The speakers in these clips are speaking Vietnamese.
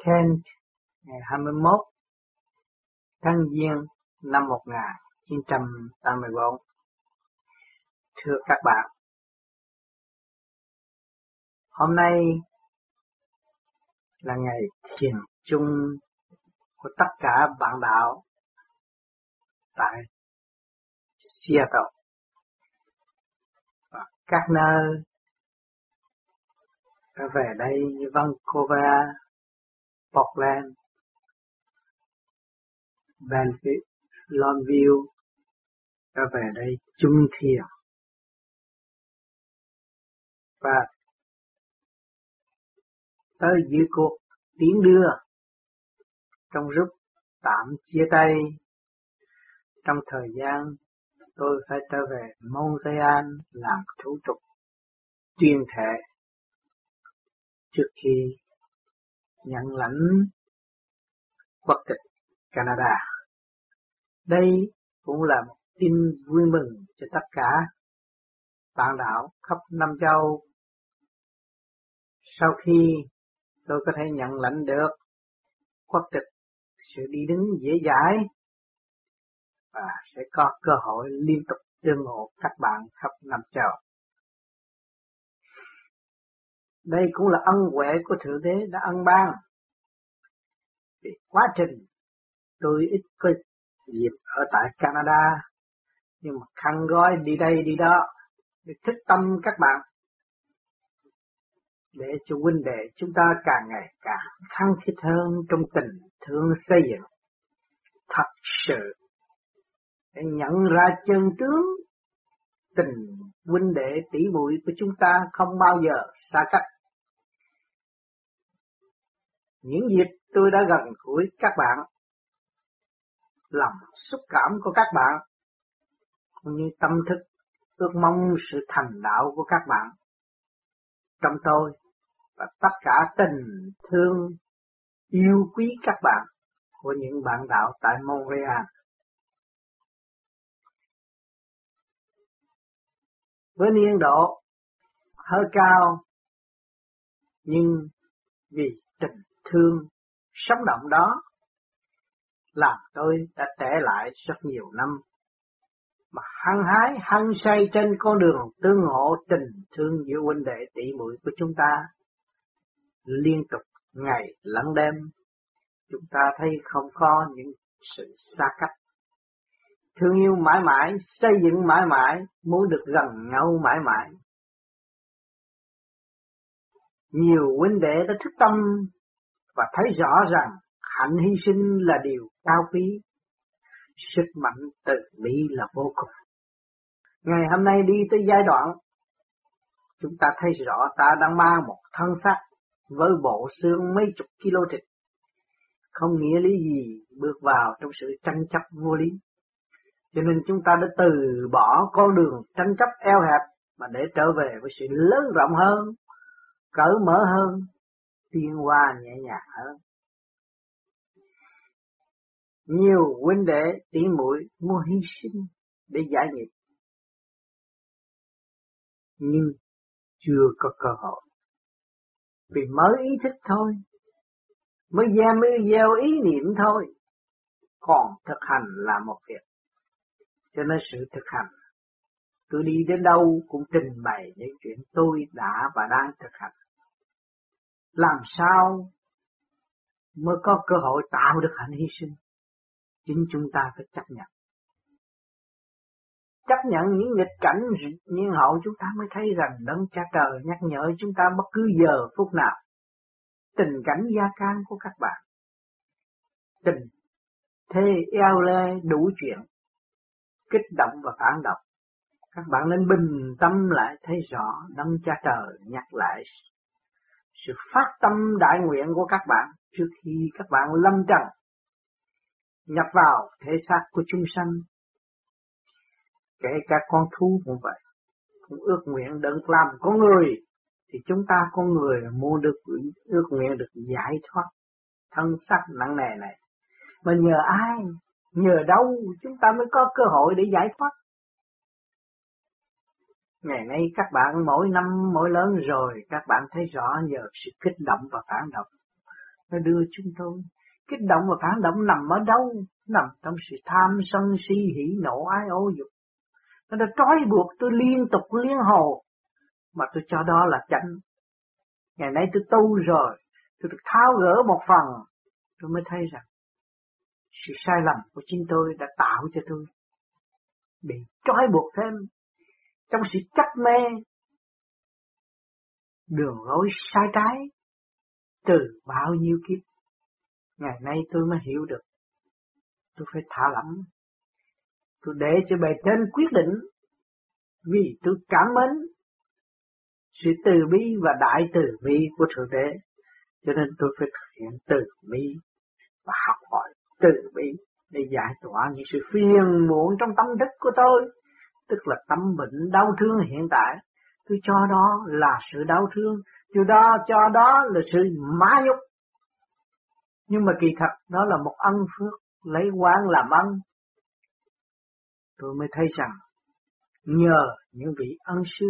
Kent ngày 21 tháng Giêng năm 1984. Thưa các bạn, hôm nay là ngày thiền chung của tất cả bạn đạo tại Seattle và các nơi đã về đây như Vancouver, Portland, Belleville, Longview đã về đây chung thiền và tới giữa cuộc tiến đưa trong lúc tạm chia tay. Trong thời gian tôi phải trở về Montreal làm thủ tục tuyên thệ trước khi nhận lãnh quốc tịch Canada. Đây cũng là một tin vui mừng cho tất cả bạn đạo khắp năm châu. Sau khi tôi có thể nhận lãnh được quốc tịch, sự đi đứng dễ dãi và sẽ có cơ hội liên tục tương ngộ các bạn khắp năm châu. Đây cũng là ân huệ của Thượng Đế đã ân ban. Vì quá trình tôi ít có dịp ở tại Canada, nhưng mà khăn gói đi đây đi đó để thích tâm các bạn, để cho huynh đệ chúng ta càng ngày càng khăng khít hơn trong tình thương xây dựng thật sự, để nhận ra chân tướng tình huynh đệ tỷ muội của chúng ta không bao giờ xa cách. Những dịp tôi đã gần gũi các bạn, lòng xúc cảm của các bạn cũng như tâm thức ước mong sự thành đạo của các bạn trong tôi, và tất cả tình thương yêu quý các bạn của những bạn đạo tại Montreal. Với niên độ hơi cao, nhưng vì tình thương sống động đó làm tôi đã trẻ lại rất nhiều năm, mà hăng hái hăng say trên con đường tương ngộ tình thương giữa huynh đệ tỷ muội của chúng ta. Liên tục ngày lẫn đêm, chúng ta thấy không có những sự xa cách. Thương yêu mãi mãi, xây dựng mãi mãi, muốn được gần nhau mãi mãi. Nhiều huynh đệ đã thức tâm và thấy rõ rằng hạnh hy sinh là điều cao quý. Sức mạnh từ bi là vô cùng. Ngày hôm nay đi tới giai đoạn, chúng ta thấy rõ ta đang mang một thân xác với bộ xương mấy chục kilo thịt. Không nghĩa lý gì bước vào trong sự tranh chấp vô lý. Cho nên chúng ta đã từ bỏ con đường tranh chấp eo hẹp mà để trở về với sự lớn rộng hơn, cởi mở hơn, tiến hóa nhẹ nhàng hơn. Nhiều huynh đệ tỷ muội muốn hy sinh để giải nghiệp, nhưng chưa có cơ hội. Vì mới ý thức thôi, mới gieo ý niệm thôi, còn thực hành là một việc. Cho nên sự thực hành, tôi đi đến đâu cũng trình bày những chuyện tôi đã và đang thực hành. Làm sao mới có cơ hội tạo được hạnh hy sinh? Chính chúng ta phải chấp nhận. Chấp nhận những nghịch cảnh nhiên hậu, chúng ta mới thấy rằng Đấng Cha Trời nhắc nhở chúng ta bất cứ giờ phút nào. Tình cảnh gia can của các bạn, tình thê eo lê đủ chuyện, kích động và phản động. Các bạn nên bình tâm lại thấy rõ Đấng Cha Trời nhắc lại sự phát tâm đại nguyện của các bạn trước khi các bạn lâm trần, nhập vào thể xác của chúng sanh. Kể cả con thú cũng vậy, cũng ước nguyện được làm con người, thì chúng ta con người muốn được ước nguyện được giải thoát thân xác nặng nề này. Mà nhờ ai, nhờ đâu chúng ta mới có cơ hội để giải thoát? Ngày nay các bạn mỗi năm mỗi lớn rồi, các bạn thấy rõ nhờ sự kích động và phản động. nó đưa chúng tôi. Kích động và phản động nằm ở đâu? Nằm trong sự tham sân si hỉ nộ ái ố dục. Nó đã trói buộc tôi liên tục liên hồ, mà tôi cho đó là chánh. Ngày nay tôi tu rồi, tôi được tháo gỡ một phần, tôi mới thấy rằng sự sai lầm của chính tôi đã tạo cho tôi bị trói buộc thêm trong sự chấp mê, đường lối sai trái từ bao nhiêu kiếp. Ngày nay tôi mới hiểu được, tôi phải thả lỏng, tôi để cho bề trên quyết định, vì tôi cảm mến sự từ bi và đại từ bi của Thượng Đế, cho nên tôi phải thực hiện từ bi và học hỏi từ bi để giải tỏa những sự phiền muộn trong tâm thức của tôi, tức là tâm bệnh đau thương hiện tại. Tôi cho đó là sự đau thương, tôi cho đó là sự mã nhục, nhưng mà kỳ thật đó là một ân phước, lấy oán làm ân. Tôi mới thấy rằng nhờ những vị ân sư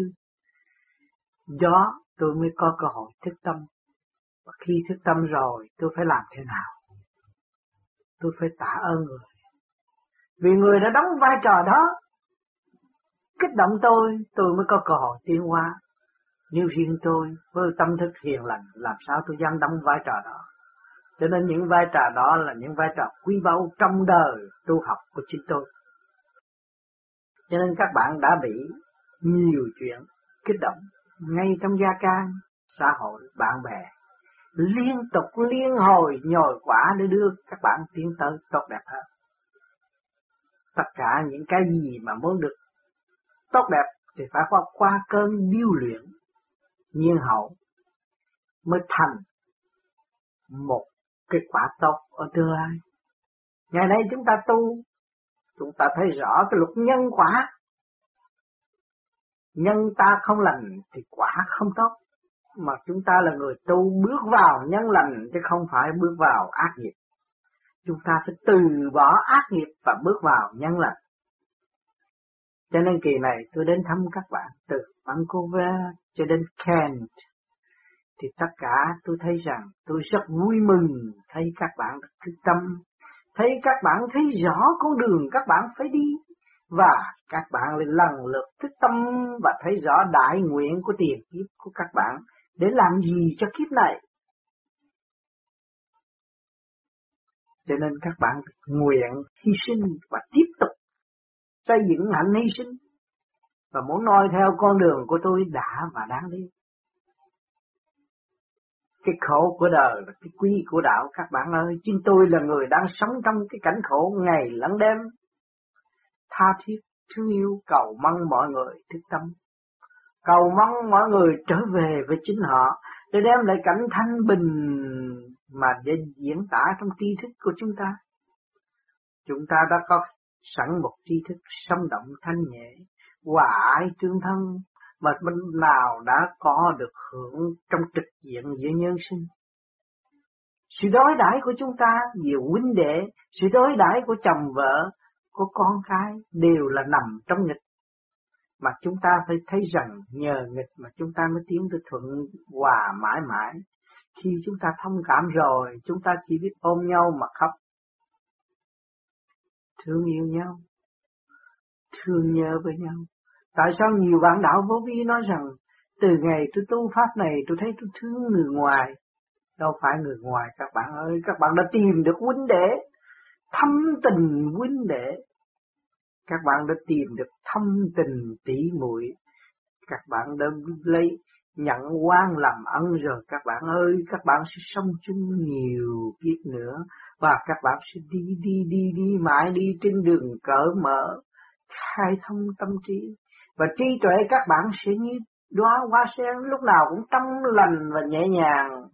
đó tôi mới có cơ hội thức tâm. Và khi thức tâm rồi tôi phải làm thế nào? Tôi phải tạ ơn người, vì người đã đóng vai trò đó kích động tôi mới có cơ hội tiến hóa. Nếu riêng tôi với tâm thức hiền lành, làm sao tôi dám đóng vai trò đó? Cho nên những vai trò đó là những vai trò quý báu trong đời tu học của chính tôi. Cho nên các bạn đã bị nhiều chuyện kích động ngay trong gia can, xã hội, bạn bè, liên tục liên hồi nhồi quả để đưa các bạn tiến tới tốt đẹp hơn. Tất cả những cái gì mà muốn được tốt đẹp thì phải qua cơn điêu luyện nhiên hậu mới thành một kết quả tốt ở tương lai. Ngày nay chúng ta tu, chúng ta thấy rõ cái luật nhân quả. Nhân ta không lành thì quả không tốt, mà chúng ta là người tu bước vào nhân lành chứ không phải bước vào ác nghiệp. Chúng ta phải từ bỏ ác nghiệp và bước vào nhân lành. Cho nên kỳ này tôi đến thăm các bạn từ Vancouver cho đến Kent, thì tất cả tôi thấy rằng tôi rất vui mừng thấy các bạn được thức tâm, thấy các bạn thấy rõ con đường các bạn phải đi, và các bạn lại lần lượt thức tâm và thấy rõ đại nguyện của tiền kiếp của các bạn để làm gì cho kiếp này. Cho nên các bạn nguyện hy sinh và tiếp tục xây dựng hạnh hy sinh, và muốn noi theo con đường của tôi đã và đáng đi. Cái khổ của đời là cái quý của đạo các bạn ơi. Chính tôi là người đang sống trong cái cảnh khổ ngày lẫn đêm. Tha thiết, thương yêu, cầu mong mọi người thức tâm. Cầu mong mọi người trở về với chính họ để đem lại cảnh thanh bình mà để diễn tả trong tri thức của chúng ta. Chúng ta đã có sẵn một tri thức sống động thanh nhẹ, hòa ái tương thân, mà bên nào đã có được hưởng trong trực diện giữa nhân sinh. Sự đối đãi của chúng ta về huynh đệ, sự đối đãi của chồng vợ, của con cái đều là nằm trong nghịch. Mà chúng ta phải thấy rằng nhờ nghịch mà chúng ta mới tiến tới thuận hòa mãi mãi. Khi chúng ta thông cảm rồi, chúng ta chỉ biết ôm nhau mà khóc. Thương yêu nhau, thương nhớ với nhau. Tại sao nhiều bạn đạo vô vi nói rằng từ ngày tôi tu pháp này tôi thấy tôi thương người ngoài? Đâu phải người ngoài các bạn ơi, các bạn đã tìm được huynh đệ, thâm tình huynh đệ. Các bạn đã tìm được thâm tình tỷ muội. Các bạn đã lấy nhận oan làm ân rồi các bạn ơi, các bạn sẽ sống chung nhiều kiếp nữa, và các bạn sẽ đi mãi đi trên đường cởi mở, khai thông tâm trí, và trí tuệ các bạn sẽ như đóa hoa sen lúc nào cũng trong lành và nhẹ nhàng.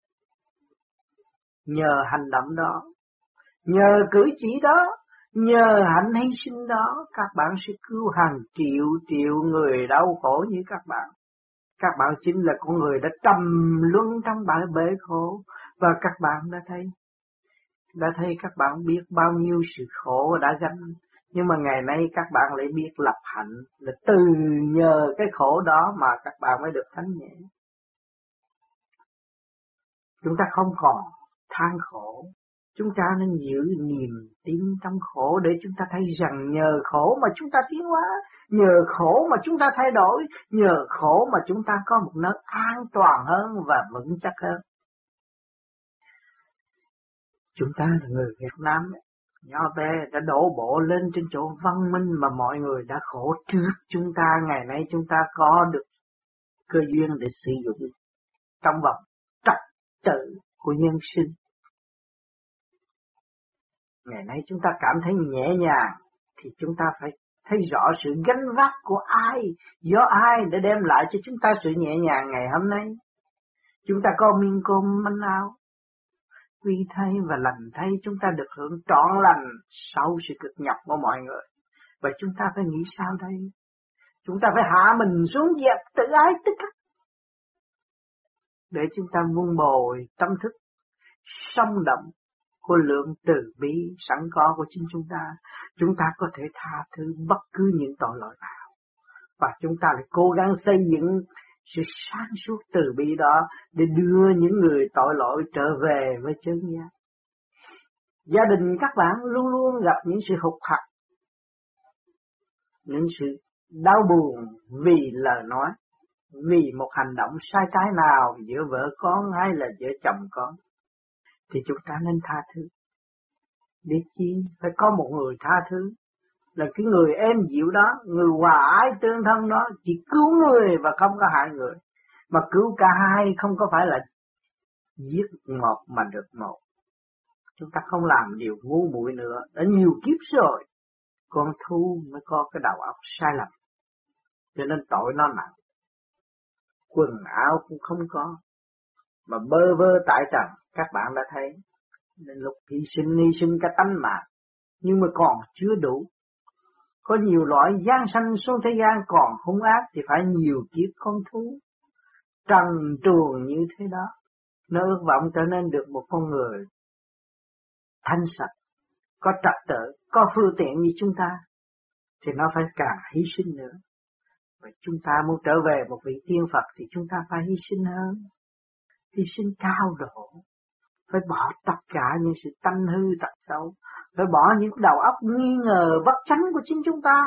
Nhờ hành động đó, nhờ cử chỉ đó, nhờ hạnh hy sinh đó, các bạn sẽ cứu hàng triệu người đau khổ như các bạn. Các bạn chính là con người đã trầm luân trong bãi bể khổ, và các bạn đã thấy các bạn biết bao nhiêu sự khổ đã gánh. Nhưng mà ngày nay các bạn lại biết lập hạnh, là từ nhờ cái khổ đó mà các bạn mới được thanh nhẹ. Chúng ta không còn than khổ. Chúng ta nên giữ niềm tin trong khổ để chúng ta thấy rằng nhờ khổ mà chúng ta tiến hóa, nhờ khổ mà chúng ta thay đổi, nhờ khổ mà chúng ta có một nơi an toàn hơn và vững chắc hơn. Chúng ta là người Việt Nam nhỏ bé đã đổ bộ lên trên chỗ văn minh mà mọi người đã khổ trước chúng ta. Ngày nay chúng ta có được cơ duyên để sử dụng trong vòng trật tự của nhân sinh. Ngày nay chúng ta cảm thấy nhẹ nhàng thì chúng ta phải thấy rõ sự gánh vác của ai, do ai để đem lại cho chúng ta sự nhẹ nhàng ngày hôm nay. Chúng ta có miếng cơm manh áo, quy thay và lành thay, chúng ta được hưởng trọn lành sau sự cực nhọc của mọi người. Và chúng ta phải nghĩ sao đây? Chúng ta phải hạ mình xuống dẹp tự ái tức khắc, để chúng ta vun bồi tâm thức sống động của lượng từ bi sẵn có của chính chúng ta có thể tha thứ bất cứ những tội lỗi nào, và chúng ta lại cố gắng xây dựng sự sáng suốt từ bi đó để đưa những người tội lỗi trở về với chân giác. Gia đình các bạn luôn luôn gặp những sự hụt hặc, những sự đau buồn vì lời nói, vì một hành động sai trái nào giữa vợ con hay là giữa chồng con, thì chúng ta nên tha thứ. Để chi? Phải có một người tha thứ, là cái người êm dịu đó, người hòa ái tương thân đó, chỉ cứu người và không có hại người. Mà cứu cả hai không có phải là giết một mà được một. Chúng ta không làm điều ngu muội nữa, đã nhiều kiếp rồi, con thú mới có cái đầu óc sai lầm, cho nên tội nó nặng. Quần áo cũng không có, mà bơ vơ tại trần, các bạn đã thấy. Nên lúc hy sinh cả tánh mạng, nhưng mà còn chưa đủ. Có nhiều loại gian sanh xuống thế gian còn hung ác thì phải nhiều kiếp con thú. Trần truồng như thế đó, nó ước vọng trở nên được một con người thanh sạch, có trật tự, có phương tiện như chúng ta, thì nó phải càng hy sinh nữa. Và chúng ta muốn trở về một vị tiên Phật thì chúng ta phải hy sinh hơn, hy sinh cao độ, phải bỏ tất cả những sự tanh hư tật xấu, phải bỏ những đầu óc nghi ngờ bất chánh của chính chúng ta,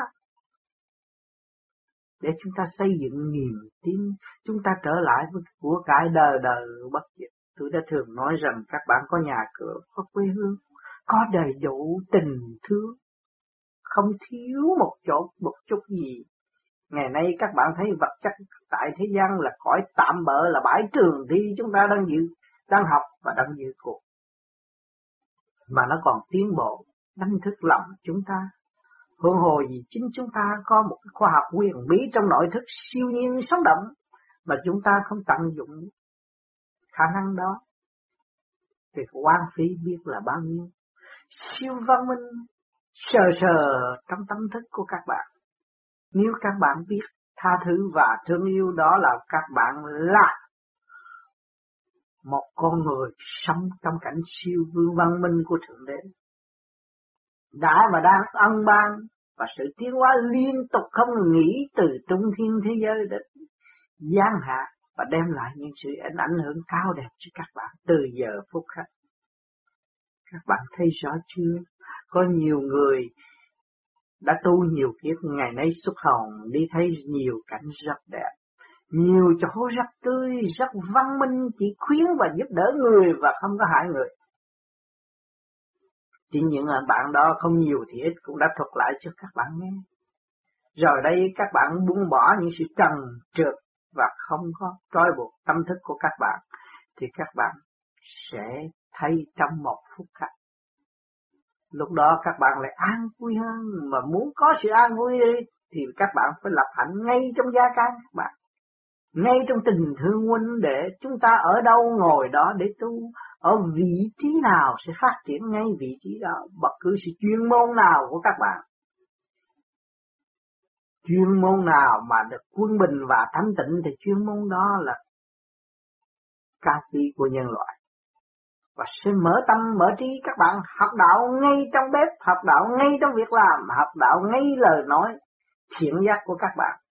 để chúng ta xây dựng niềm tin, chúng ta trở lại với của cải đời đời bất diệt. Tôi đã thường nói rằng các bạn có nhà cửa, có quê hương, có đầy đủ tình thương, không thiếu một chút gì. Ngày nay các bạn thấy vật chất tại thế gian là cõi tạm bợ, là bãi trường thi chúng ta đang học và đang dự cuộc. Mà nó còn tiến bộ, đánh thức lòng chúng ta. Huống hồ gì chính chúng ta có một khoa học huyền bí trong nội thức siêu nhiên sống động, mà chúng ta không tận dụng khả năng đó, thì hoang phí biết là bao nhiêu. Siêu văn minh sờ trong tâm thức của các bạn. Nếu các bạn biết tha thứ và thương yêu, đó là các bạn là một con người sống trong cảnh siêu vương văn minh của Thượng Đế, đã và đang ân ban và sự tiến hóa liên tục không ngừng nghỉ từ trung thiên thế giới đến giáng hạ, và đem lại những sự ảnh hưởng cao đẹp cho các bạn từ giờ phút khắc. Các bạn thấy rõ chưa? Có nhiều người đã tu nhiều kiếp, ngày nay xuất hồn đi thấy nhiều cảnh rất đẹp, nhiều chỗ rất tươi, rất văn minh, chỉ khuyến và giúp đỡ người và không có hại người. Chỉ những bạn đó không nhiều thì ít cũng đã thuật lại cho các bạn nghe. Rồi đây các bạn buông bỏ những sự trần trượt và không có trói buộc tâm thức của các bạn, thì các bạn sẽ thấy trong một phút khắc. Lúc đó các bạn lại an vui hơn, mà muốn có sự an vui đi thì các bạn phải lập hạnh ngay trong gia can các bạn, ngay trong tình thương huynh đệ. Chúng ta ở đâu ngồi đó để tu, ở vị trí nào sẽ phát triển ngay vị trí đó, bất cứ sự chuyên môn nào của các bạn. Chuyên môn nào mà được quân bình và thanh tịnh thì chuyên môn đó là cao quý của nhân loại. Và sẽ mở tâm, mở trí các bạn học đạo ngay trong bếp, học đạo ngay trong việc làm, học đạo ngay lời nói thiện giác của các bạn.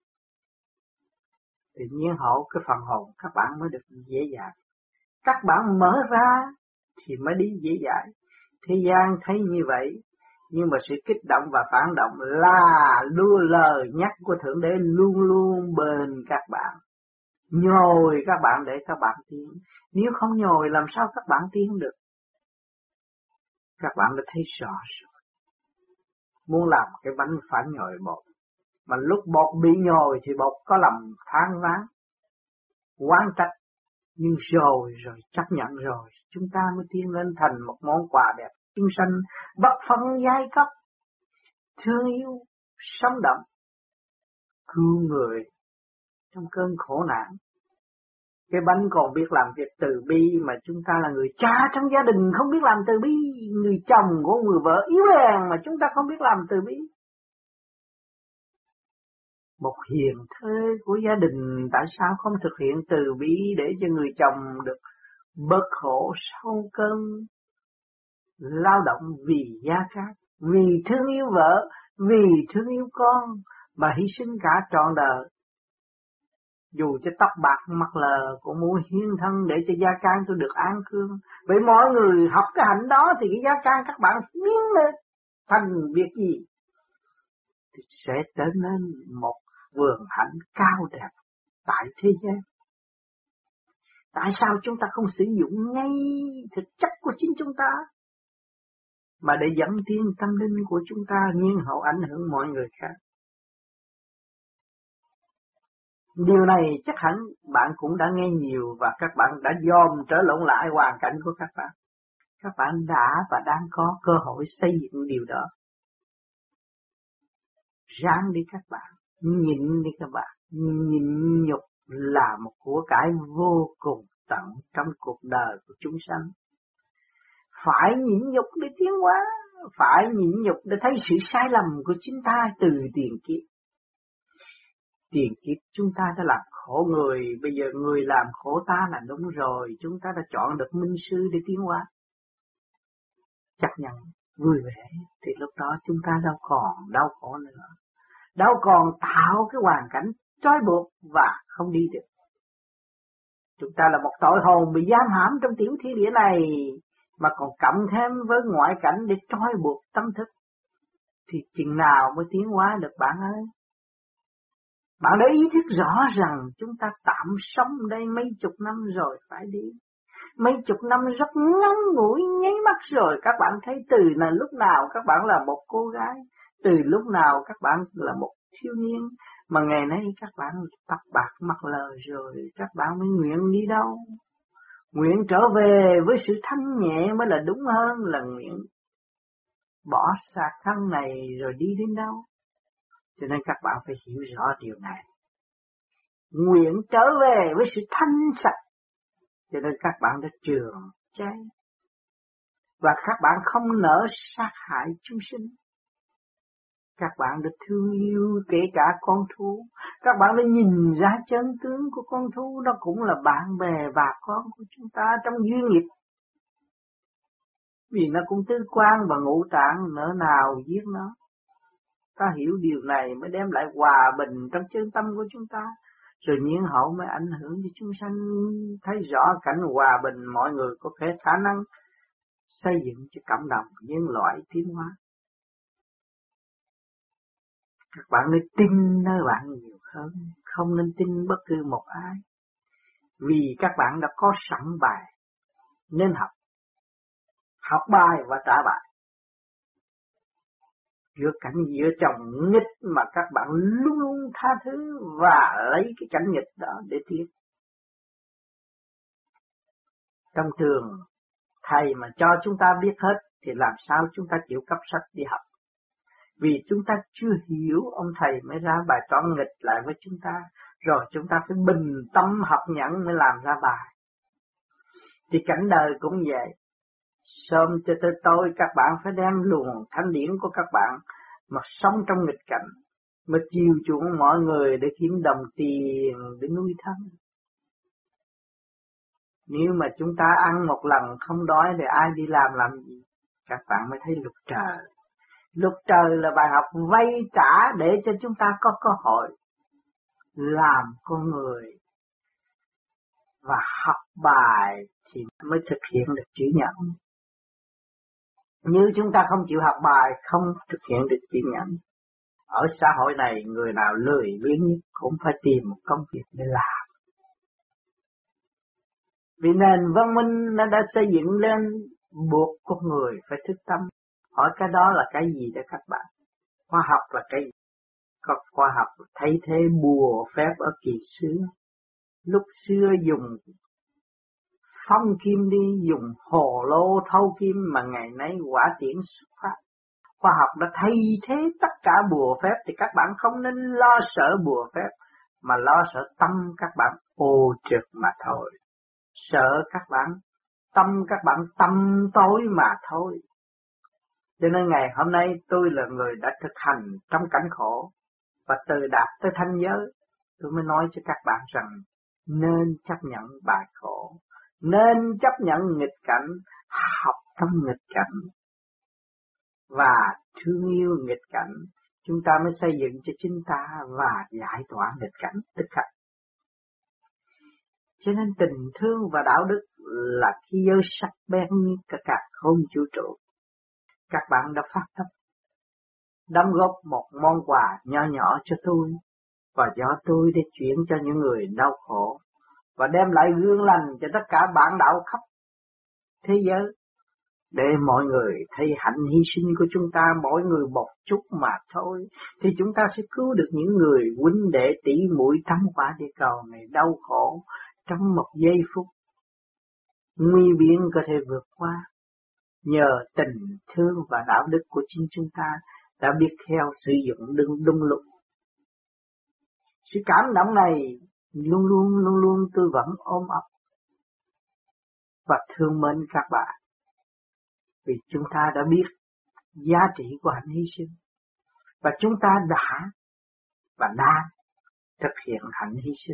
Tự nhiên hộ cái phần hồn các bạn mới được dễ dàng. Các bạn mở ra thì mới đi dễ dãi. Thế gian thấy như vậy, nhưng mà sự kích động và phản động là lời nhắc của Thượng Đế luôn luôn bên các bạn. Nhồi các bạn để các bạn tiến. Nếu không nhồi làm sao các bạn tiến được? Các bạn đã thấy rõ rồi. Muốn làm cái bánh phải nhồi bột. Mà lúc bột bị nhồi thì bột có lòng than vãn, oán trách. Nhưng rồi chấp nhận rồi, chúng ta mới tiến lên thành một món quà đẹp. Chúng sanh bất phân giai cấp, thương yêu, sống động, cứu người trong cơn khổ nạn. Cái bánh còn biết làm việc từ bi, mà chúng ta là người cha trong gia đình không biết làm từ bi, người chồng của người vợ yếu hèn mà chúng ta không biết làm từ bi. Một hiền thê của gia đình tại sao không thực hiện từ bi để cho người chồng được bớt khổ sau cơn lao động vì gia cát, vì thương yêu vợ, vì thương yêu con mà hy sinh cả trọn đời. Dù cho tóc bạc mặt lờ cũng muốn hiến thân để cho gia can tôi được an cương. Vậy mọi người học cái hạnh đó thì cái gia can các bạn biến lên thành việc gì? Thì sẽ trở nên một vườn hạnh cao đẹp tại thế gian. Tại sao chúng ta không sử dụng ngay thực chất của chính chúng ta mà để dẫn tiến tâm linh của chúng ta nhiên hậu ảnh hưởng mọi người khác? Điều này chắc hẳn bạn cũng đã nghe nhiều và các bạn đã dòm trở lộn lại hoàn cảnh của các bạn. Các bạn đã và đang có cơ hội xây dựng điều đó. Ráng đi các bạn, nhịn đi các bạn. Nhịn nhục là một của cải vô cùng tận trong cuộc đời của chúng sanh. Phải nhịn nhục để tiến hóa, phải nhịn nhục để thấy sự sai lầm của chính ta từ tiền kiếp. Tiền kiếp chúng ta đã làm khổ người, bây giờ người làm khổ ta là đúng rồi, chúng ta đã chọn được minh sư để tiến hóa. Chấp nhận, vui vẻ, thì lúc đó chúng ta đâu còn đau khổ nữa. Đâu còn tạo cái hoàn cảnh trói buộc và không đi được. Chúng ta là một tội hồn bị giam hãm trong tiểu thiên địa này, mà còn cộng thêm với ngoại cảnh để trói buộc tâm thức. Thì chừng nào mới tiến hóa được bạn ơi? Bạn đã ý thức rõ rằng chúng ta tạm sống đây mấy chục năm rồi phải đi. Mấy chục năm rất ngắn ngủi, nháy mắt rồi các bạn thấy từ là lúc nào các bạn là một cô gái, từ lúc nào các bạn là một thiếu niên, mà ngày nay các bạn tóc bạc mặt lờ rồi, các bạn mới nguyện đi đâu? Nguyện trở về với sự thanh nhẹ mới là đúng hơn là nguyện bỏ xác thân này rồi đi đến đâu. Cho nên các bạn phải hiểu rõ điều này. Nguyện trở về với sự thanh sạch. Cho nên các bạn đã trường cháy. Và các bạn không nỡ sát hại chúng sinh. Các bạn đã thương yêu kể cả con thú. Các bạn đã nhìn ra chân tướng của con thú. Nó cũng là bạn bè và con của chúng ta trong duyên nghiệp. Vì nó cũng tứ quan và ngũ tạng, nỡ nào giết nó. Ta hiểu điều này mới đem lại hòa bình trong chân tâm của chúng ta. Rồi nhiên hậu mới ảnh hưởng cho chúng sanh thấy rõ cảnh hòa bình, mọi người có thể khả năng xây dựng cho cộng đồng nhân loại tiến hóa. Các bạn nên tin nơi bạn nhiều hơn, không nên tin bất cứ một ai. Vì các bạn đã có sẵn bài, nên học. Học bài và trả bài. Giữa cảnh giữa chồng nghịch mà các bạn luôn luôn tha thứ và lấy cái cảnh nghịch đó để tiến. Trong trường, thầy mà cho chúng ta biết hết thì làm sao chúng ta chịu cấp sách đi học. Vì chúng ta chưa hiểu, ông thầy mới ra bài toán nghịch lại với chúng ta. Rồi chúng ta phải bình tâm học nhẫn mới làm ra bài. Thì cảnh đời cũng vậy. Sớm cho tới tối các bạn phải đem luồng thanh điển của các bạn mà sống trong nghịch cảnh, mà chiều chuộng mọi người để kiếm đồng tiền để nuôi thân. Nếu mà chúng ta ăn một lần không đói thì ai đi làm gì? Các bạn mới thấy luật trời. Luật trời là bài học vay trả để cho chúng ta có cơ hội làm con người và học bài thì mới thực hiện được chữ nhận. Như chúng ta không chịu học bài, không thực hiện được chữ nhận. Ở xã hội này, người nào lười biếng nhất cũng phải tìm một công việc để làm. Vì nền văn minh nó đã xây dựng lên buộc con người phải thức tâm. Hỏi cái đó là cái gì để các bạn? Khoa học là cái gì? Có khoa học thay thế bùa phép ở kỳ xưa. Lúc xưa dùng phong kim đi, dùng hồ lô thâu kim, mà ngày nay quả tiễn xuất phát. Khoa học đã thay thế tất cả bùa phép, thì các bạn không nên lo sợ bùa phép, mà lo sợ tâm các bạn ô trượt mà thôi. Sợ các bạn tâm tối mà thôi. Cho nên ngày hôm nay tôi là người đã thực hành trong cảnh khổ, và từ đạt tới thanh giới, tôi mới nói cho các bạn rằng nên chấp nhận bài khổ, nên chấp nhận nghịch cảnh, học trong nghịch cảnh và thương yêu nghịch cảnh, chúng ta mới xây dựng cho chính ta và giải tỏa nghịch cảnh tức khắc. Cho nên tình thương và đạo đức là thế giới sắc bén như cả không vũ trụ. Các bạn đã phát tâm đóng góp một món quà nhỏ nhỏ cho tôi, và do tôi để chuyển cho những người đau khổ, và đem lại gương lành cho tất cả bạn đạo khắp thế giới, để mọi người thấy hạnh hy sinh của chúng ta mỗi người một chút mà thôi, thì chúng ta sẽ cứu được những người huynh đệ tỷ muội trong quả địa cầu này đau khổ trong một giây phút. Nguy biên có thể vượt qua nhờ tình thương và đạo đức của chính chúng ta đã biết theo sử dụng đúng lúc. Sự cảm động này luôn luôn tôi vẫn ôm ấp và thương mến các bạn, vì chúng ta đã biết giá trị của hạnh hy sinh, và chúng ta đã và đang thực hiện hạnh hy sinh,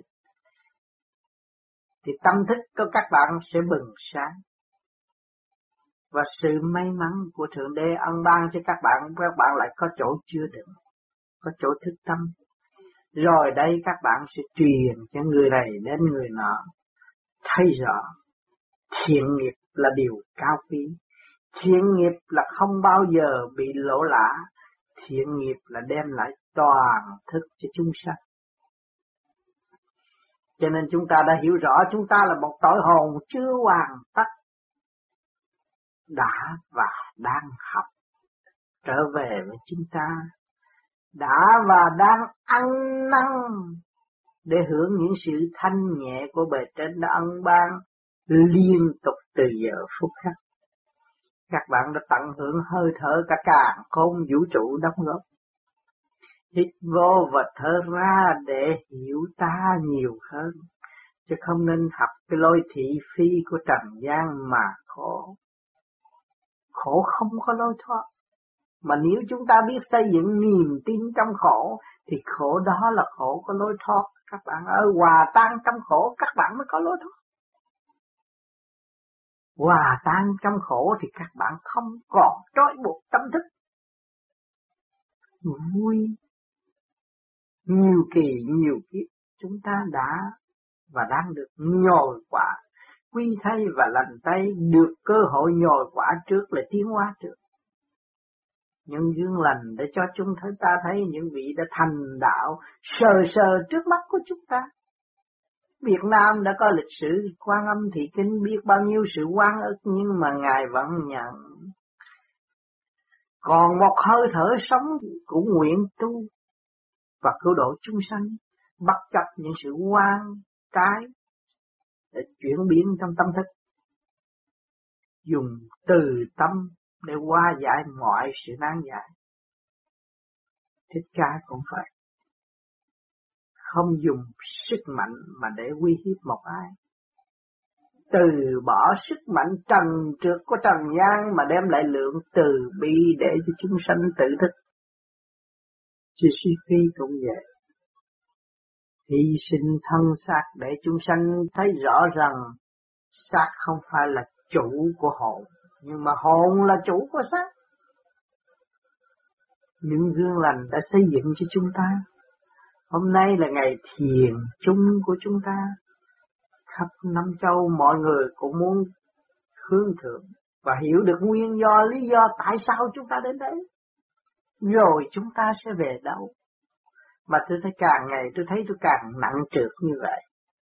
thì tâm thức của các bạn sẽ bừng sáng, và sự may mắn của Thượng Đế ân ban cho các bạn lại có chỗ chứa đựng, có chỗ thức tâm. Rồi đây các bạn sẽ truyền cho người này đến người nọ, thấy rõ thiện nghiệp là điều cao quý. Thiện nghiệp là không bao giờ bị lỗ lã. Thiện nghiệp là đem lại toàn thức cho chúng sanh. Cho nên chúng ta đã hiểu rõ chúng ta là một tội hồn chưa hoàn tất, đã và đang học trở về với chúng ta, đã và đang ăn năn để hưởng những sự thanh nhẹ của bề trên đã ân ban liên tục từ giờ phút khắc. Các bạn đã tận hưởng hơi thở cả càn khôn vũ trụ đóng góp. Hít vô và thở ra để hiểu ta nhiều hơn, chứ không nên học cái lối thị phi của trần gian mà khổ. Khổ không có lối thoát. Mà nếu chúng ta biết xây dựng niềm tin trong khổ, thì khổ đó là khổ có lối thoát. Các bạn ơi, hòa tan trong khổ các bạn mới có lối thoát. Hòa tan trong khổ thì các bạn không còn trói buộc tâm thức. Vui. Nhiều kỳ nhiều kiếp chúng ta đã và đang được nhồi quả, quy thay và lành tay, được cơ hội nhồi quả trước là tiến hóa trước. Những dương lành để cho chúng ta thấy những vị đã thành đạo sờ trước mắt của chúng ta. Việt Nam đã có lịch sử Quan Âm Thị Kinh biết bao nhiêu sự oan ức, nhưng mà Ngài vẫn nhận. Còn một hơi thở sống cũng nguyện tu và cứu độ chúng sanh, bất chấp những sự oan trái để chuyển biến trong tâm thức. Dùng từ tâm để hóa giải mọi sự nan giải. Thích Ca cũng vậy. Không dùng sức mạnh mà để uy hiếp một ai. Từ bỏ sức mạnh trần trượt của trần gian mà đem lại lượng từ bi để cho chúng sanh tự thức. Chư Sĩ Phi cũng vậy. Hy sinh thân xác để chúng sanh thấy rõ rằng xác không phải là chủ của hồn, nhưng mà hồn là chủ của xác. Những gương lành đã xây dựng cho chúng ta. Hôm nay là ngày thiền chung của chúng ta. khắp năm châu mọi người cũng muốn hướng thượng và hiểu được nguyên do, lý do tại sao chúng ta đến đấy. Rồi chúng ta sẽ về đâu? Mà tôi thấy càng ngày tôi thấy tôi càng nặng trược như vậy.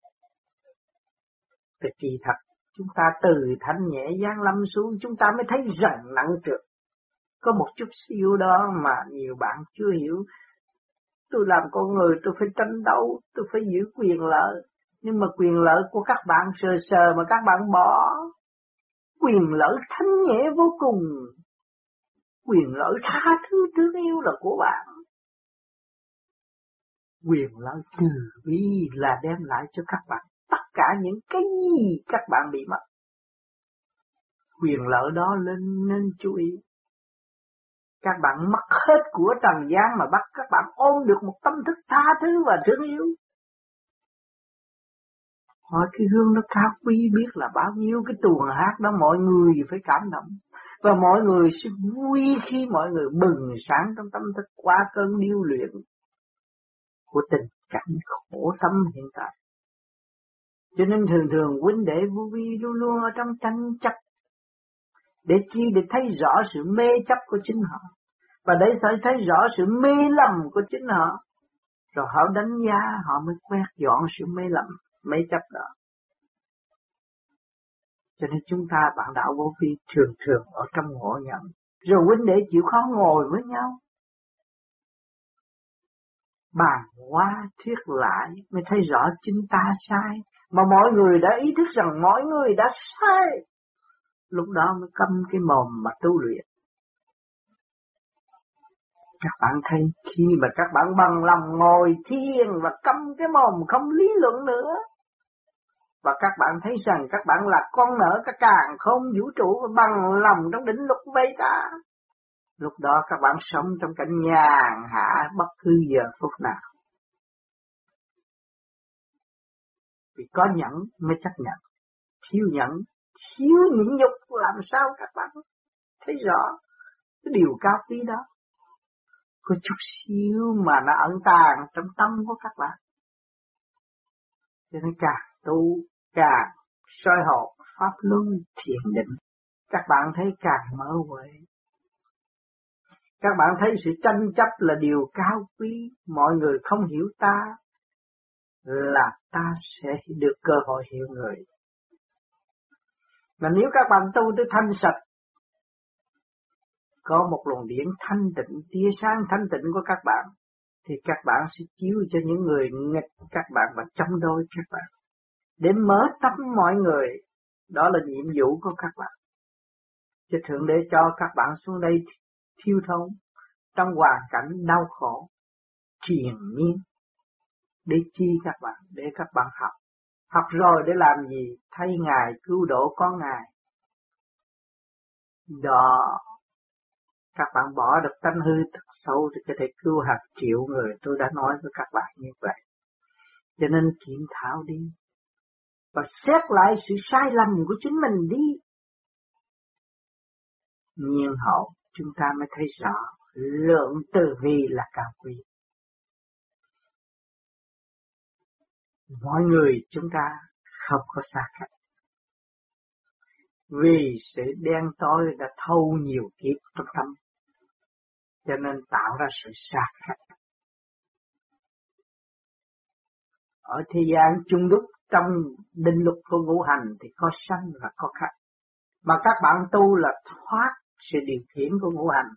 Thì kỳ thật chúng ta từ thanh nhẹ giáng lâm xuống, chúng ta mới thấy rằng nặng trược. Có một chút xíu đó mà nhiều bạn chưa hiểu. Tôi làm con người tôi phải tranh đấu, tôi phải giữ quyền lợi. Nhưng mà quyền lợi của các bạn sờ sờ mà các bạn bỏ. Quyền lợi thanh nhẹ vô cùng. Quyền lợi tha thứ thương yêu là của bạn. Quyền lợi từ bi là đem lại cho các bạn tất cả những cái gì các bạn bị mất. Quyền lợi đó nên chú ý. Các bạn mất hết của trần gian mà bắt các bạn ôm được một tâm thức tha thứ và thương yêu. Hỏi cái hương nó cao quý biết là bao nhiêu, cái tuồng hát đó mọi người phải cảm động. Và mọi người sẽ vui khi mọi người bừng sáng trong tâm thức qua cơn điêu luyện của tình cảnh khổ tâm hiện tại. Cho nên thường huynh đệ vô vi luôn luôn ở trong tranh chấp. Để chi? Để thấy rõ sự mê chấp của chính họ. Và để thấy rõ sự mê lầm của chính họ. Rồi họ đánh giá, họ mới quét dọn sự mê lầm, mê chấp đó. Cho nên chúng ta bạn đạo vô vi thường ở trong ngộ nhận. Rồi huynh đệ chịu khó ngồi với nhau. Bàn qua thuyết lại mới thấy rõ chính ta sai. Mà mọi người đã ý thức rằng mọi người đã sai. Lúc đó mới câm cái mồm mà tu luyện. Các bạn thấy khi mà các bạn bằng lòng ngồi thiền và câm cái mồm không lý luận nữa. Và các bạn thấy rằng các bạn là con nợ các càn không vũ trụ và bằng lòng trong đỉnh lục vây ta. Lúc đó các bạn sống trong cảnh nhàn hạ bất cứ giờ phút nào. Vì có nhẫn mới chấp nhận. Thiếu nhẫn, thiếu nhịn nhục làm sao các bạn thấy rõ cái điều cao quý đó. Có chút xíu mà nó ẩn tàng trong tâm của các bạn. Cho nên càng tu, càng soi hồn, pháp luân, thiền định, các bạn thấy càng mở huệ. Các bạn thấy sự tranh chấp là điều cao quý, mọi người không hiểu ta, là ta sẽ được cơ hội hiểu người. Mà nếu các bạn tu tới thanh sạch, có một luồng điển thanh tịnh, tia sáng thanh tịnh của các bạn, thì các bạn sẽ chiếu cho những người nghịch các bạn và chống đối các bạn. Để mở tâm mọi người, đó là nhiệm vụ của các bạn. Chứ Thượng Đế cho các bạn xuống đây thiêu thông trong hoàn cảnh đau khổ, triền miên. Để chi các bạn? Để các bạn học. Học rồi để làm gì? Thay Ngài cứu độ con Ngài. Đó. Các bạn bỏ được tánh hư thật sâu thì có thể cứu hàng triệu người. Tôi đã nói với các bạn như vậy. Cho nên kiểm thảo đi. Và xét lại sự sai lầm của chính mình đi. Nhiên hậu chúng ta mới thấy rõ lượng từ bi là cao quý. Mọi người chúng ta không có xa cách. Vì sự đen tối đã thâu nhiều kiếp trong tâm. Cho nên tạo ra sự xa cách. Ở thế gian chung đúc trong định luật của ngũ hành thì có sanh và có khắc. Mà các bạn tu là thoát sự điều khiển của ngũ hành.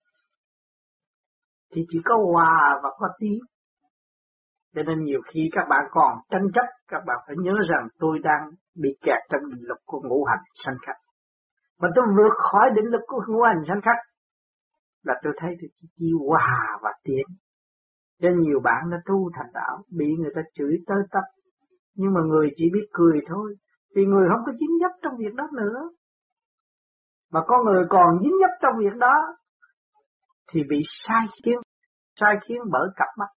Thì chỉ có hòa và có tiếng. Cho nên nhiều khi các bạn còn tranh chấp, các bạn phải nhớ rằng tôi đang bị kẹt trong định luật của ngũ hành sanh khắc. Mà tôi vượt khỏi định luật của ngũ hành sanh khắc là tôi thấy tôi chỉ hòa và tiến. Cho nhiều bạn đã tu thành đạo, bị người ta chửi tới tấp. Nhưng mà người chỉ biết cười thôi, vì người không có dính dấp trong việc đó nữa. Mà có người còn dính dấp trong việc đó, thì bị sai khiến bởi cặp mắt.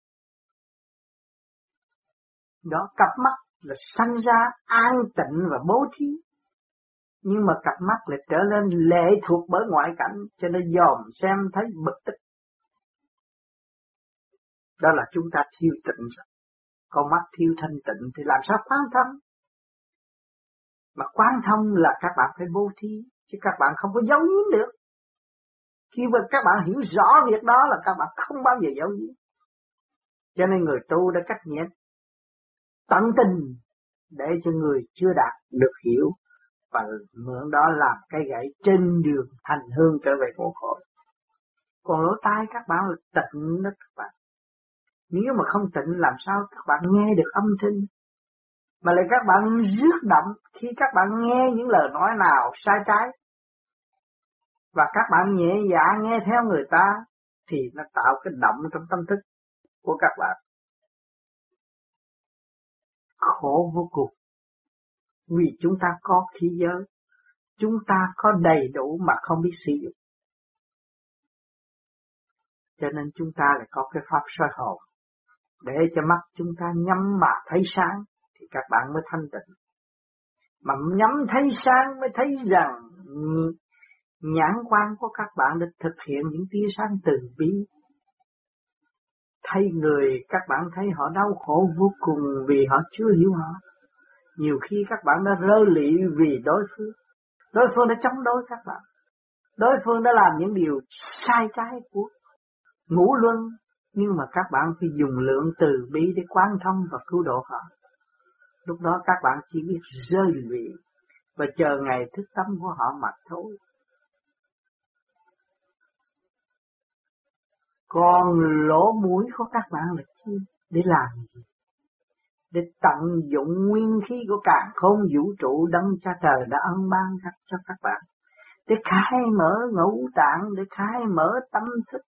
Đó, cặp mắt là sanh ra an tịnh và bố thí. Nhưng mà cặp mắt lại trở nên lệ thuộc bởi ngoại cảnh, cho nên dòm xem thấy bực tức. Đó là chúng ta thiếu tịnh. Con mắt thiếu thanh tịnh thì làm sao phán thâm? Mà quán thông là các bạn phải bố thí, chứ các bạn không có giấu giếm được. Khi mà các bạn hiểu rõ việc đó là các bạn không bao giờ giấu giếm. Cho nên người tu đã cách nghĩa tận tình để cho người chưa đạt được hiểu, và mượn đó làm cây gậy trên đường hành hương trở về cội cội. Còn lỗ tai các bạn là tịnh đó các bạn. Nếu mà không tịnh làm sao các bạn nghe được âm thanh. Mà lại các bạn rước động khi các bạn nghe những lời nói nào sai trái. Và các bạn nhẹ dạ nghe theo người ta thì nó tạo cái động trong tâm thức của các bạn. Khổ vô cùng. Vì chúng ta có khí giới, chúng ta có đầy đủ mà không biết sử dụng. Cho nên chúng ta lại có cái pháp soi hồn, để cho mắt chúng ta nhắm mà thấy sáng, thì các bạn mới thanh tịnh. Mà nhắm thấy sáng mới thấy rằng nhãn quan của các bạn để thực hiện những tia sáng từ bi. Thấy người các bạn thấy họ đau khổ vô cùng vì họ chưa hiểu họ. Nhiều khi các bạn đã rơi lụy vì đối phương. Đối phương đã chống đối các bạn. Đối phương đã làm những điều sai trái của ngũ luân. Nhưng mà các bạn phải dùng lượng từ bi để quán thông và cứu độ họ. Lúc đó các bạn chỉ biết rơi lụy và chờ ngày thức tâm của họ mà thôi. Còn lỗ mũi của các bạn là chi? Để làm gì? Để tận dụng nguyên khí của càn khôn vũ trụ đấng cha trời đã ân ban cho các bạn. Để khai mở ngũ tạng, để khai mở tâm thức.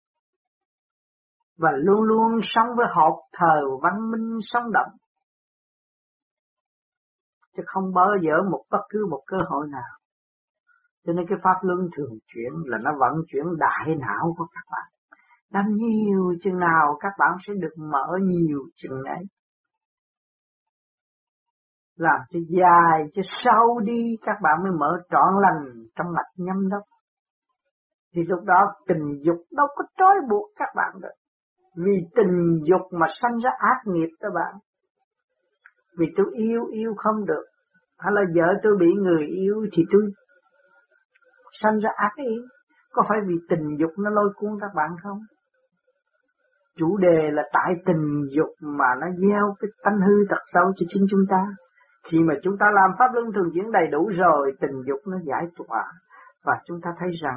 Và luôn luôn sống với hộp thờ văn minh sống động. Chứ không bao giờ bất cứ một cơ hội nào. Cho nên cái pháp luân thường chuyển là nó vận chuyển đại não của các bạn. Làm nhiều chừng nào các bạn sẽ được mở nhiều chừng ấy. Làm cho dài, cho sâu đi các bạn mới mở trọn lành trong mạch nhâm đốc. Thì lúc đó tình dục đâu có trói buộc các bạn được. Vì tình dục mà sanh ra ác nghiệp các bạn. Vì tôi yêu không được. Hay là vợ tôi bị người yêu thì tôi sanh ra ác ý. Có phải vì tình dục nó lôi cuốn các bạn không? Chủ đề là tại tình dục mà nó gieo cái tánh hư tật xấu cho chính chúng ta. Khi mà chúng ta làm pháp luân thường chuyển đầy đủ rồi, tình dục nó giải tỏa. Và chúng ta thấy rằng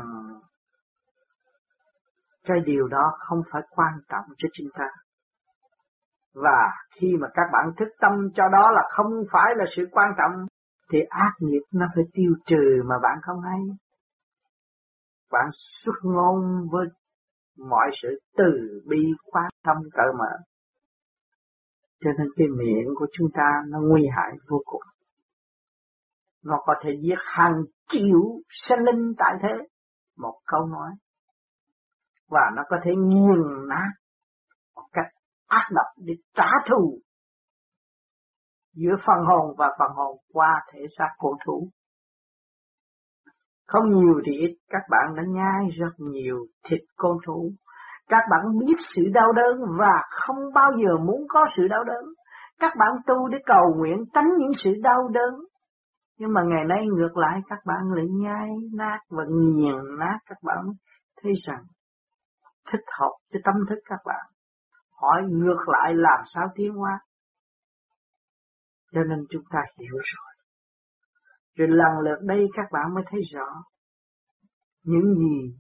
cái điều đó không phải quan trọng cho chúng ta. Và khi mà các bạn thức tâm cho đó là không phải là sự quan trọng, thì ác nghiệp nó phải tiêu trừ mà bạn không hay. Bạn xuất ngôn với mọi sự từ bi quan tâm cởi mở. Cho nên cái miệng của chúng ta nó nguy hại vô cùng. Nó có thể giết hàng triệu sinh linh tại thế. Một câu nói. Và nó có thể nghiền nát một cách ác độc để trả thù giữa phần hồn và phần hồn qua thể xác cổ thú. Không nhiều thì ít, các bạn đã nhai rất nhiều thịt côn thú. Các bạn biết sự đau đớn và không bao giờ muốn có sự đau đớn. Các bạn tu để cầu nguyện tránh những sự đau đớn. Nhưng mà ngày nay ngược lại các bạn lại nhai nát và nghiền nát. Các bạn thấy rằng thích hợp cho tâm thức các bạn. Hỏi ngược lại làm sao tiến hóa. Cho nên chúng ta hiểu rồi. Rồi lần lượt đây các bạn mới thấy rõ những gì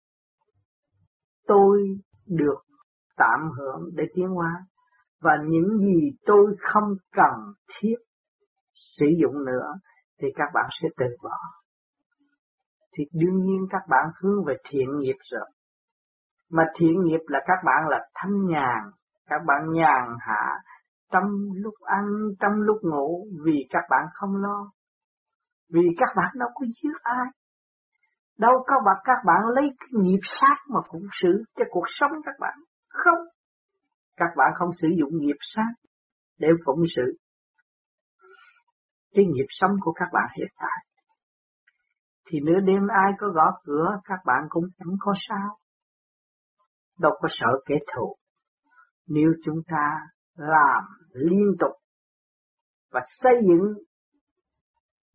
tôi được tạm hưởng để tiến hóa và những gì tôi không cần thiết sử dụng nữa thì các bạn sẽ từ bỏ. Thì đương nhiên các bạn hướng về thiện nghiệp rồi. Mà thiện nghiệp là các bạn là thanh nhàn, các bạn nhàn hạ trong lúc ăn, trong lúc ngủ vì các bạn không lo. Vì các bạn đâu có giết ai. Đâu có các bạn lấy cái nghiệp sát mà phụng sự cho cuộc sống các bạn. Không. Các bạn không sử dụng nghiệp sát để phụng sự cái nghiệp sống của các bạn hiện tại. Thì nửa đêm ai có gõ cửa các bạn cũng chẳng có sao. Đâu có sợ kẻ thù. Nếu chúng ta làm liên tục và xây dựng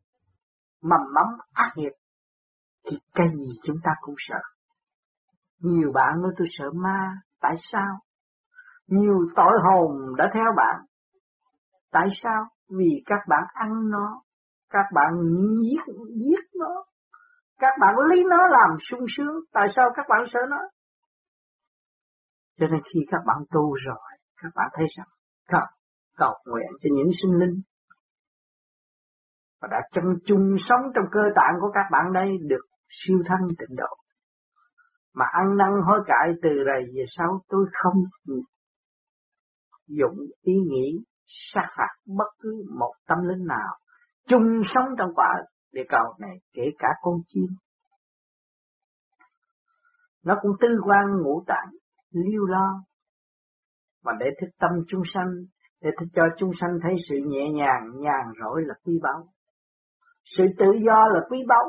mầm móng ác nghiệp thì cái gì chúng ta cũng sợ. Nhiều bạn nói tôi sợ ma, tại sao? Nhiều tội hồn đã theo bạn. Tại sao? Vì các bạn ăn nó, các bạn giết nó, các bạn lấy nó làm sung sướng. Tại sao các bạn sợ nó? Cho nên khi các bạn tu rồi, các bạn thấy rằng cầu nguyện cho những sinh linh và đã chân chung sống trong cơ tạng của các bạn đây được siêu thanh tịnh độ. Mà ăn năn hối cải từ này về sau tôi không dụng ý nghĩ sát phạt bất cứ một tâm linh nào chung sống trong quả địa cầu này, kể cả con chim. Nó cũng tư quan ngũ tạng, liêu lo, mà để thức tâm chúng sanh, để cho chúng sanh thấy sự nhẹ nhàng, nhàn rỗi là quý báu. Sự tự do là quý báu.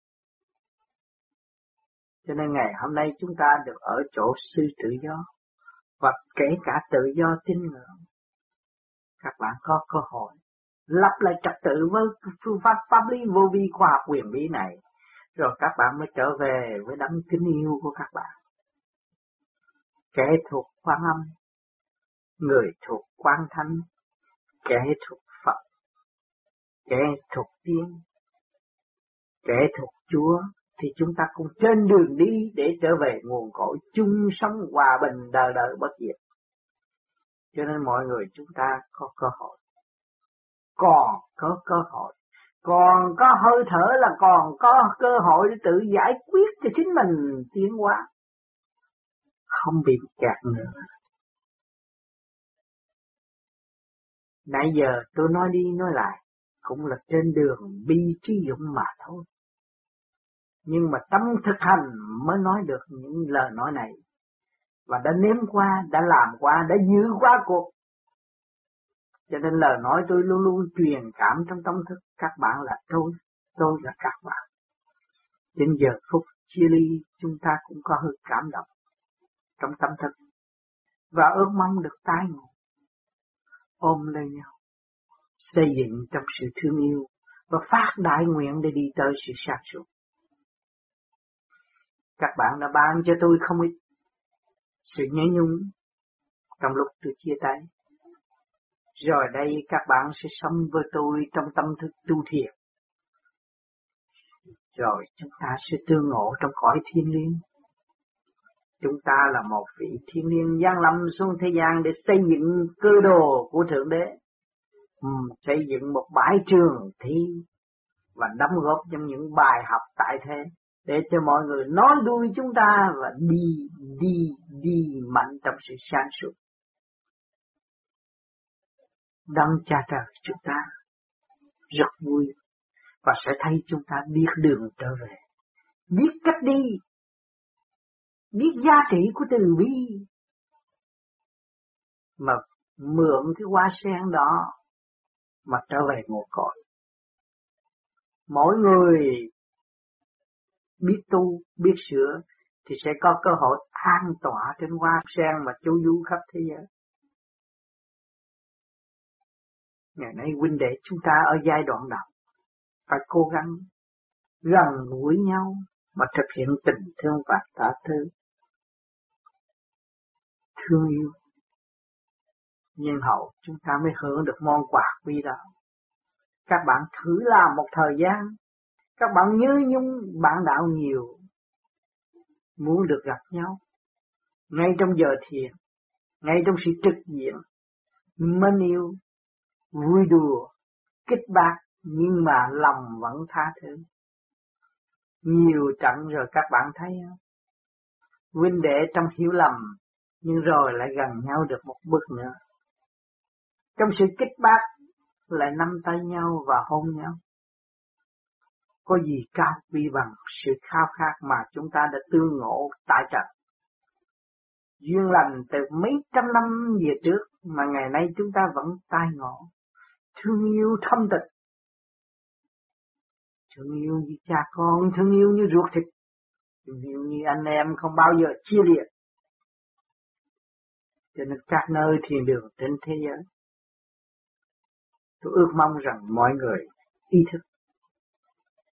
Cho nên ngày hôm nay chúng ta được ở chỗ sư tự do, và kể cả tự do tín ngưỡng. Các bạn có cơ hội lập lại trật tự với phương pháp pháp lý vô vi khoa học huyền bí này, rồi các bạn mới trở về với đấng kính yêu của các bạn. Kẻ thuộc Quan Âm, người thuộc Quan Thánh, kẻ thuộc Phật, kẻ thuộc Tiên, kẻ thuộc Chúa, thì chúng ta cũng trên đường đi để trở về nguồn cội chung sống hòa bình đời đời bất diệt. Cho nên mọi người chúng ta có cơ hội, còn có cơ hội, còn có hơi thở là còn có cơ hội để tự giải quyết cho chính mình tiến hóa, không bị kẹt nữa. Nãy giờ tôi nói đi nói lại cũng là trên đường bi trí dụng mà thôi. Nhưng mà tâm thực hành mới nói được những lời nói này. Và đã nếm qua, đã làm qua, đã giữ qua cuộc. Cho nên lời nói tôi luôn luôn truyền cảm trong tâm thức. Các bạn là tôi là các bạn. Đến giờ phút chia ly chúng ta cũng có hơi cảm động trong tâm thức. Và ước mong được tái ngộ, ôm lấy nhau, xây dựng trong sự thương yêu và phát đại nguyện để đi tới sự sáng suốt. Các bạn đã ban cho tôi không ít sự nhớ nhung trong lúc tôi chia tay. Rồi đây các bạn sẽ sống với tôi trong tâm thức tu thiền. Rồi chúng ta sẽ tương ngộ trong cõi thiên liêng. Chúng ta là một vị thiên liêng giáng lâm xuống thế gian để xây dựng cơ đồ của Thượng Đế. Xây dựng một bãi trường thi và đóng góp trong những bài học tại thế để cho mọi người nói đuôi chúng ta và đi mạnh trong sự sáng suốt. Đấng Cha Trời chúng ta rất vui và sẽ thấy chúng ta biết đường trở về, biết cách đi, biết giá trị của từ bi, mà mượn cái hoa sen đó mà trở về nguồn cội. Mỗi người biết tu, biết sửa thì sẽ có cơ hội an tọa trên hoa sen mà chu du khắp thế giới. Ngày nay huynh đệ chúng ta ở giai đoạn đầu phải cố gắng gần gũi nhau mà thực hiện tình thương và tha thứ, thương yêu. Nhưng hậu chúng ta mới hưởng được món quà quý đó. Các bạn thử làm một thời gian, các bạn nhớ nhung bạn đạo nhiều, muốn được gặp nhau ngay trong giờ thiền, ngay trong sự trực diện, mến yêu, vui đùa, kích bác, nhưng mà lòng vẫn tha thứ. Nhiều trận rồi các bạn thấy không? Huynh đệ trong hiểu lầm, nhưng rồi lại gần nhau được một bước nữa. Trong sự kích bác lại nắm tay nhau và hôn nhau. Có gì cao quý bằng sự khao khát mà chúng ta đã tương ngộ tại trần. Duyên lành từ mấy trăm năm về trước mà ngày nay chúng ta vẫn tai ngộ. Thương yêu thâm tịch, thương yêu như cha con, thương yêu như ruột thịt, thương yêu như anh em không bao giờ chia liệt. Cho nên các nơi thiền đường trên thế giới, tôi ước mong rằng mọi người ý thức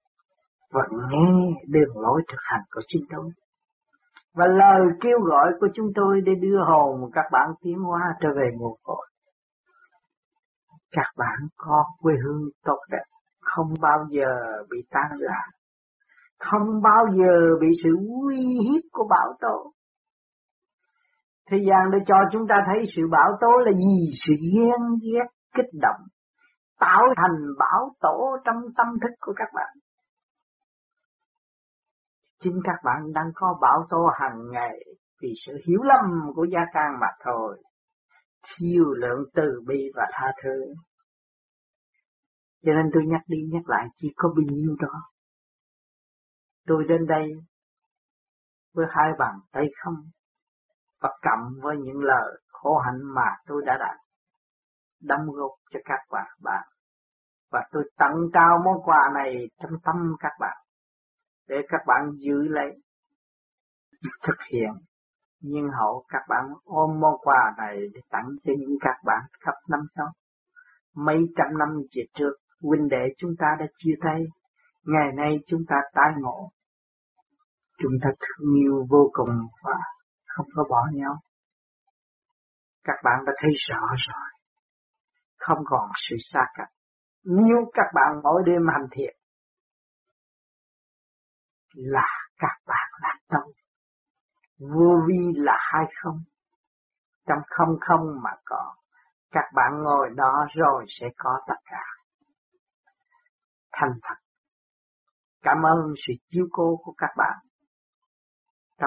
và nghe đường lối thực hành của chúng tôi. Và lời kêu gọi của chúng tôi để đưa hồn các bạn tiến hóa trở về nguồn cội. Các bạn có quê hương tốt đẹp, không bao giờ bị tan rã, không bao giờ bị sự uy hiếp của bão tố. Thế gian để cho chúng ta thấy sự bão tố là gì? Sự ghen ghét, kích động, tạo thành bão tố trong tâm thức của các bạn. Chính các bạn đang có bão tố hàng ngày vì sự hiểu lầm của gia can mà thôi. Thiếu lượng từ bi và tha thứ. Cho nên tôi nhắc đi nhắc lại chỉ có bấy nhiêu đó. Tôi đến đây với hai bàn tay không và cộng với những lời khổ hạnh mà tôi đã đóng góp cho các bạn. Và tôi tặng trao món quà này trong tâm các bạn để các bạn giữ lấy, thực hiện. Nhưng hậu các bạn ôm món quà này để tặng cho những các bạn khắp năm sau. Mấy trăm năm về trước, huynh đệ chúng ta đã chia tay, ngày nay chúng ta tái ngộ. Chúng ta thương yêu vô cùng và không có bỏ nhau. Các bạn đã thấy rõ rồi, không còn sự xa cách. Nếu các bạn mỗi đêm hành thiện là các bạn đạt tới. Vô vi là hai không, trong không không mà có. Các bạn ngồi đó rồi sẽ có tất cả. Thành thật. Cảm ơn sự chiếu cố của các bạn. Trong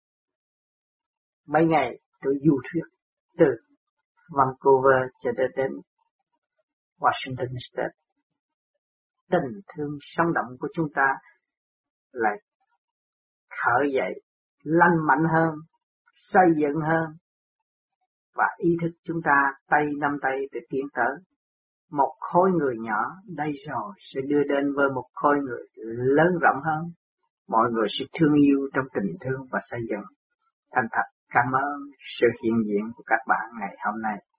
mấy ngày tôi du thuyết từ Vancouver cho đến Washington State. Tình thương sống động của chúng ta lại khởi dậy, lành mạnh hơn, xây dựng hơn. Và ý thức chúng ta tay nắm tay để tiến tới. Một khối người nhỏ đây rồi sẽ đưa đến với một khối người lớn rộng hơn. Mọi người sẽ thương yêu trong tình thương và xây dựng. Thành thật cảm ơn sự hiện diện của các bạn ngày hôm nay.